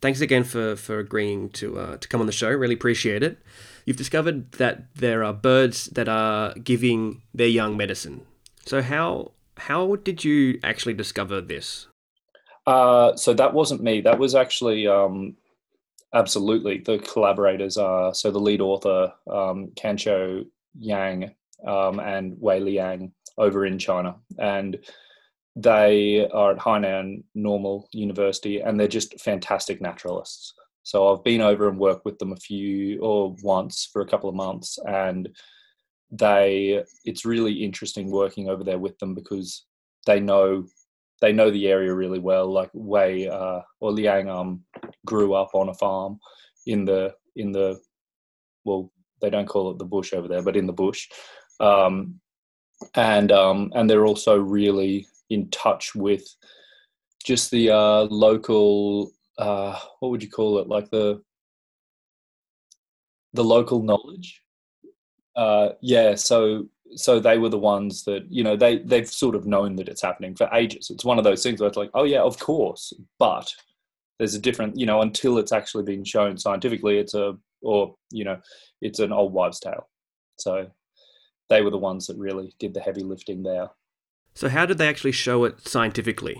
Thanks again for agreeing to come on the show. Really appreciate it. You've discovered that there are birds that are giving their young medicine. So how did you actually discover this? So that wasn't me. That was actually absolutely the collaborators are. So the lead author, Kancho Yang and Wei Liang over in China. And they are at Hainan Normal University and they're just fantastic naturalists. So I've been over and worked with them once for a couple of months, and it's really interesting working over there with them because they know they know the area really well. Like Wei or Liang grew up on a farm in the well, they don't call it the bush over there, but in the bush. Um, and they're also really in touch with just the local, what would you call it, like the local knowledge. Yeah, so they were the ones that, they've sort of known that it's happening for ages. It's one of those things where it's like, oh yeah, of course, but there's a different, until it's actually been shown scientifically, it's an old wives' tale. So they were the ones that really did the heavy lifting there. So how did they actually show it scientifically?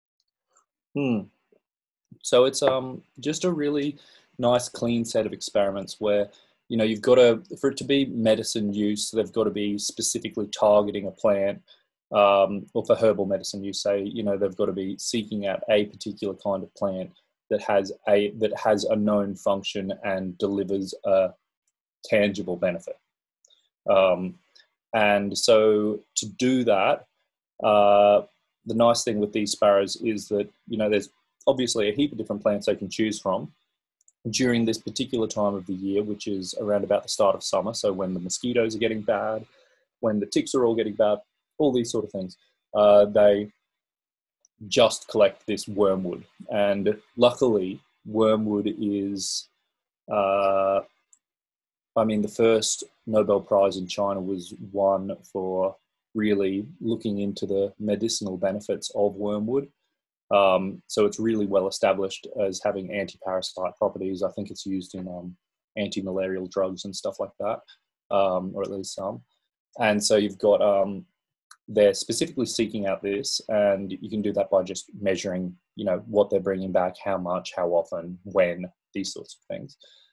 Hmm. So it's just a really nice, clean set of experiments where you've got to, for it to be medicine use, they've got to be specifically targeting a plant, or for herbal medicine use, say they've got to be seeking out a particular kind of plant that has a known function and delivers a tangible benefit. Um, and so to do that, uh, the nice thing with these sparrows is that there's obviously a heap of different plants they can choose from during this particular time of the year, which is around about the start of summer. So when the mosquitoes are getting bad, when the ticks are all getting bad, all these sort of things, they just collect this wormwood. And luckily, wormwood is, uh, the first Nobel Prize in China was won for really looking into the medicinal benefits of wormwood. So it's really well established as having anti-parasite properties. I think it's used in anti-malarial drugs and stuff like that, or at least some. And so you've got they're specifically seeking out this, and you can do that by just measuring, what they're bringing back, how much, how often, when, these sorts of things.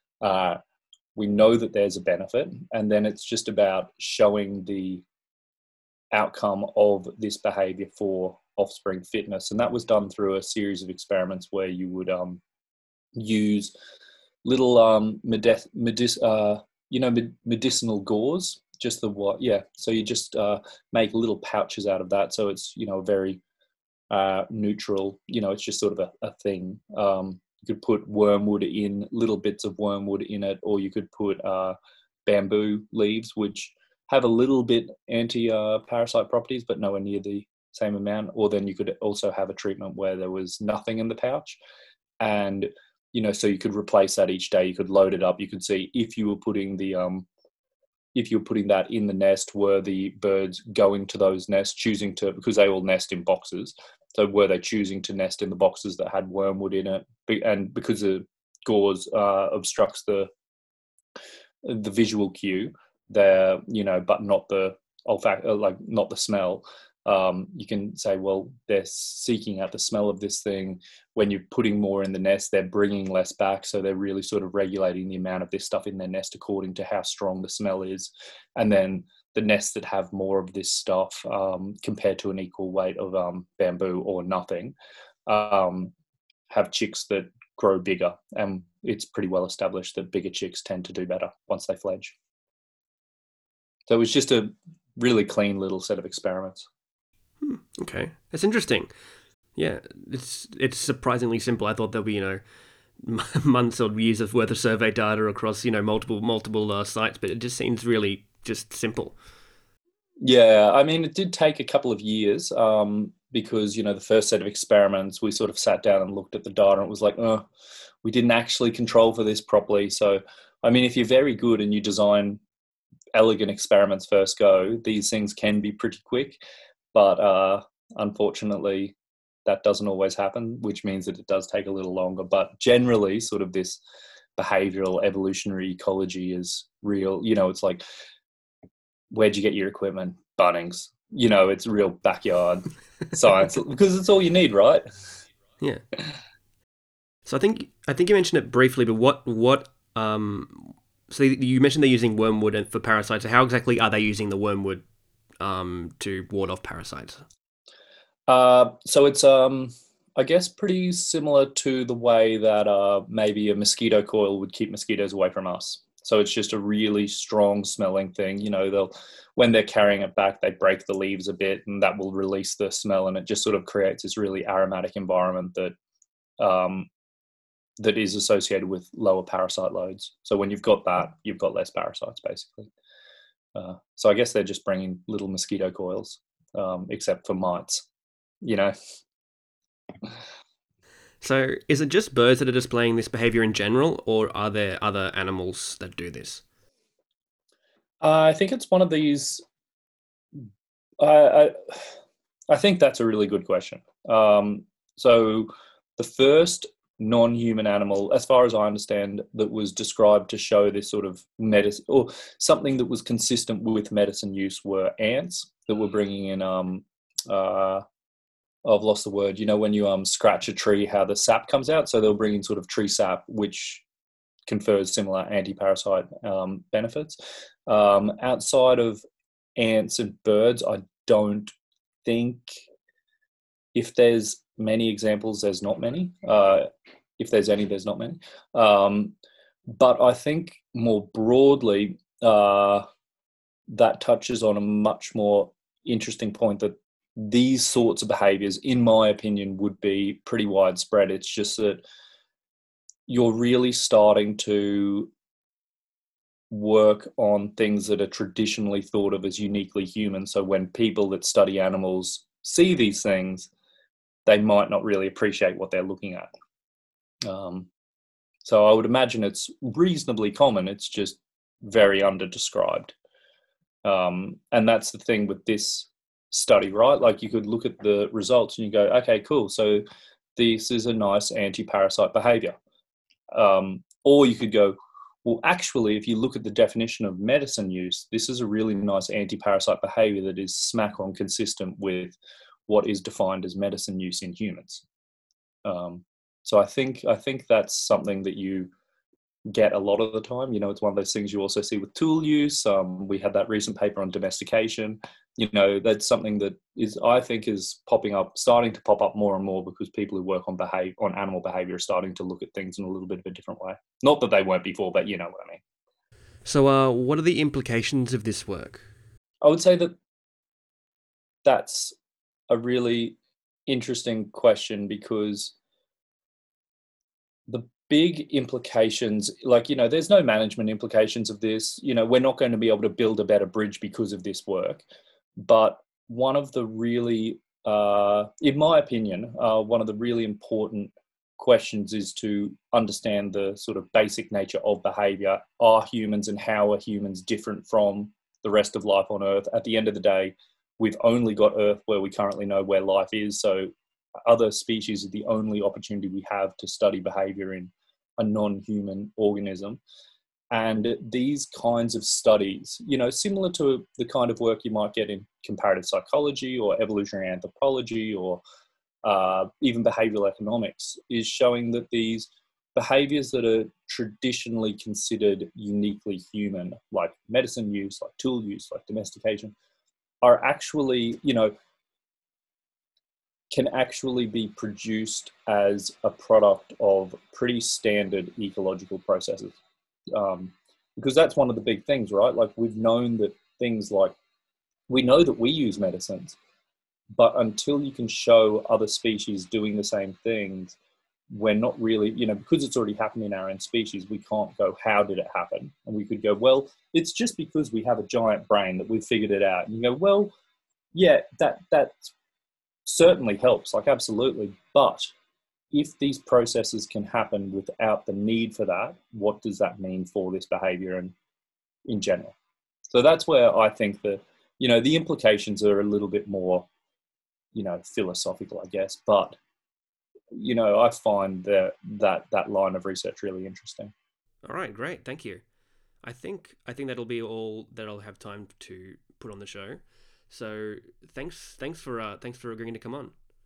We know that there's a benefit, and then it's just about showing the outcome of this behavior for offspring fitness. And that was done through a series of experiments where you would use little medicinal gauze, just the what, yeah. So you just make little pouches out of that. So it's very neutral. It's just sort of a thing. You could put wormwood in, little bits of wormwood in it, or you could put bamboo leaves, which have a little bit anti-parasite properties, but nowhere near the same amount. Or then you could also have a treatment where there was nothing in the pouch. And, so you could replace that each day. You could load it up. You could see if you were putting that in the nest, were the birds going to those nests, choosing to, because they all nest in boxes. So were they choosing to nest in the boxes that had wormwood in it? And because the gauze obstructs the visual cue there, but not the like not the smell. You can say, well, they're seeking out the smell of this thing. When you're putting more in the nest, they're bringing less back. So they're really sort of regulating the amount of this stuff in their nest according to how strong the smell is. And then the nests that have more of this stuff, compared to an equal weight of bamboo or nothing, have chicks that grow bigger. And it's pretty well established that bigger chicks tend to do better once they fledge. So it was just a really clean little set of experiments. Okay, that's interesting. Yeah, it's surprisingly simple. I thought there'll be months or years of worth of survey data across multiple sites, but it just seems really just simple. Yeah, it did take a couple of years, because the first set of experiments we sort of sat down and looked at the data, and it was like, oh, we didn't actually control for this properly. So, if you're very good and you design elegant experiments first go, these things can be pretty quick. But unfortunately, that doesn't always happen, which means that it does take a little longer. But generally, sort of this behavioral evolutionary ecology is real. It's like, where'd you get your equipment? Bunnings. It's real backyard science because it's all you need, right? Yeah. So I think you mentioned it briefly, but so you mentioned they're using wormwood for parasites. So how exactly are they using the wormwood to ward off parasites? So it's I guess pretty similar to the way that maybe a mosquito coil would keep mosquitoes away from us. So it's just a really strong smelling thing. When they're carrying it back, they break the leaves a bit, and that will release the smell, and it just sort of creates this really aromatic environment that is associated with lower parasite loads. So when you've got that, you've got less parasites, basically. So I guess they're just bringing little mosquito coils, except for mites. So is it just birds that are displaying this behavior in general, or are there other animals that do this? I think it's one of these. I I think that's a really good question. So the first non-human animal, as far as I understand, that was described to show this sort of medicine or something that was consistent with medicine use were ants that were bringing in. I've lost the word. When you scratch a tree, how the sap comes out. So they'll bring in sort of tree sap, which confers similar anti-parasite benefits. Outside of ants and birds, I don't think, if there's many examples, there's not many. If there's any, there's not many. But I think more broadly, that touches on a much more interesting point, that these sorts of behaviors, in my opinion, would be pretty widespread. It's just that you're really starting to work on things that are traditionally thought of as uniquely human. So when people that study animals see these things, they might not really appreciate what they're looking at. So I would imagine it's reasonably common. It's just very underdescribed. And that's the thing with this study, right? Like, you could look at the results and you go, okay, cool. So this is a nice anti-parasite behavior. Or you could go, well, actually, if you look at the definition of medicine use, this is a really nice anti-parasite behavior that is smack on consistent with what is defined as medicine use in humans. So I think that's something that you get a lot of the time. It's one of those things you also see with tool use. We had that recent paper on domestication. That's something that I think is starting to pop up more and more, because people who work on animal behavior are starting to look at things in a little bit of a different way. Not that they weren't before, but you know what I mean. So what are the implications of this work? I would say that that's a really interesting question, because the big implications, there's no management implications of this. We're not going to be able to build a better bridge because of this work. But one of the really, in my opinion, one of the really important questions is to understand the sort of basic nature of behavior. Are humans, and how are humans different from the rest of life on Earth? At the end of the day, we've only got Earth where we currently know where life is. So other species are the only opportunity we have to study behavior in a non-human organism. And these kinds of studies, similar to the kind of work you might get in comparative psychology or evolutionary anthropology or even behavioral economics, is showing that these behaviors that are traditionally considered uniquely human, like medicine use, like tool use, like domestication, are actually, can actually be produced as a product of pretty standard ecological processes. Because that's one of the big things, right? Like, we've known that things like, we know that we use medicines, but until you can show other species doing the same things, we're not really, because it's already happened in our own species, we can't go, how did it happen? And we could go, well, it's just because we have a giant brain that we've figured it out. And you go, well, yeah, that certainly helps, like, absolutely. But if these processes can happen without the need for that, what does that mean for this behavior and in general? So that's where I think that, the implications are a little bit more philosophical, I guess. But I find that line of research really interesting. All right, great, thank you. I think that'll be all that I'll have time to put on the show. So thanks for agreeing to come on.